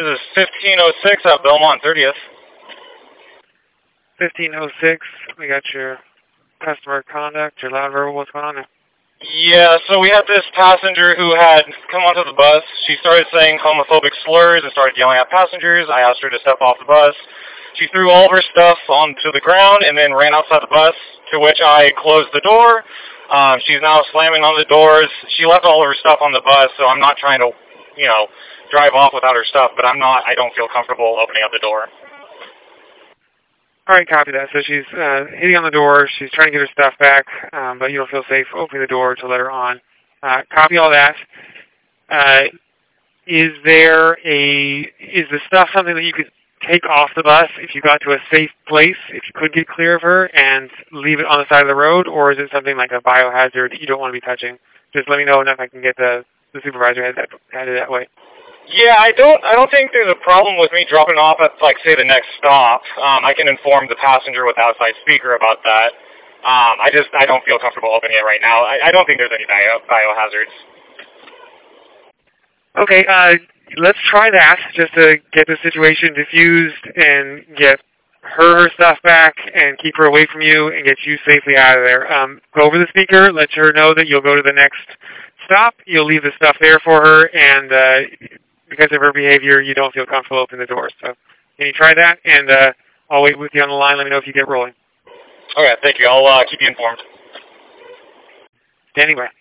This is 1506 at Belmont 30th. 1506, we got your customer conduct, your loud verbal, what's going on there? Yeah, so we had this passenger who had come onto the bus. She started saying homophobic slurs and started yelling at passengers. I asked her to step off the bus. She threw all of her stuff onto the ground and then ran outside the bus, to which I closed the door. She's now slamming on the doors. She left all of her stuff on the bus, so I'm not trying to, drive off without her stuff, but I don't feel comfortable opening up the door. All right, copy that. So she's hitting on the door. She's trying to get her stuff back, but you don't feel safe opening the door to let her on. Copy all that. Is the stuff something that you could take off the bus if you got to a safe place, if you could get clear of her, and leave it on the side of the road, or is it something like a biohazard that you don't want to be touching? Just let me know, and if I can get the supervisor headed that way. Yeah, I don't think there's a problem with me dropping off at, say, the next stop. I can inform the passenger with the outside speaker about that. I don't feel comfortable opening it right now. I don't think there's any biohazards. Okay, let's try that, just to get the situation diffused and get her stuff back and keep her away from you and get you safely out of there. Go over the speaker, let her know that you'll go to the next stop, you'll leave the stuff there for her, and because of her behavior, you don't feel comfortable opening the door. So can you try that? And I'll wait with you on the line. Let me know if you get rolling. Okay, thank you. I'll keep you informed. Standing by.